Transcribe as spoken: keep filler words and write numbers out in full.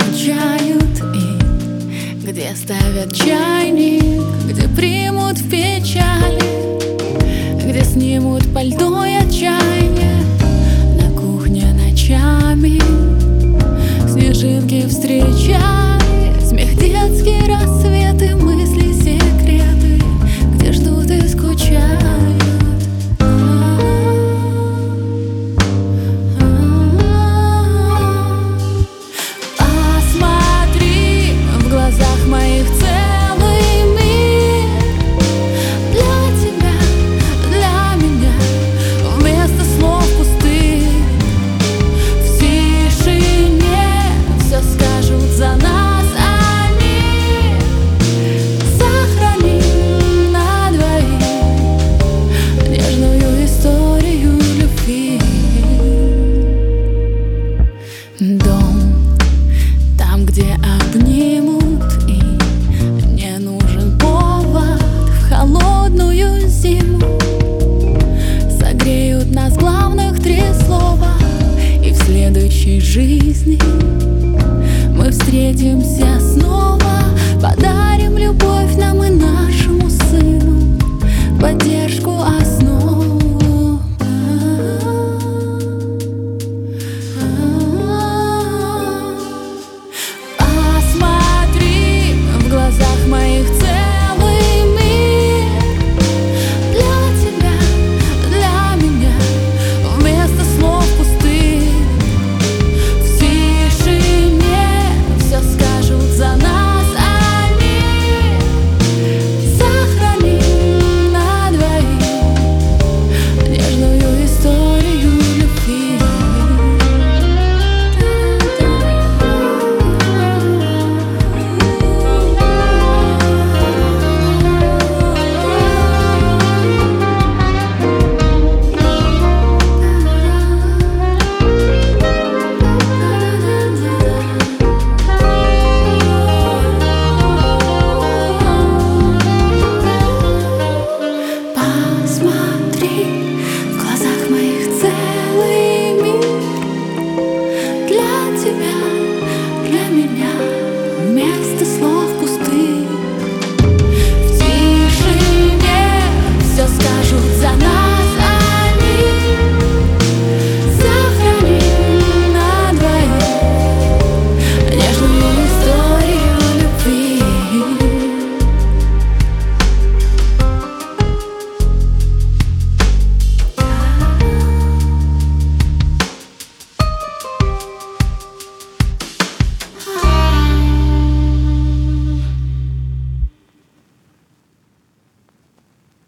встречают и где ставят чайник, где примут в печали, где снимут пальто и отчаяние. На кухне ночами снежинки встречали, смех, детские рассветы, мысли, секреты, где ждут и скучают. Дом, там, где обнимут, и не нужен повод в холодную зиму. Согреют нас главных три слова, и в следующей жизни мы встретимся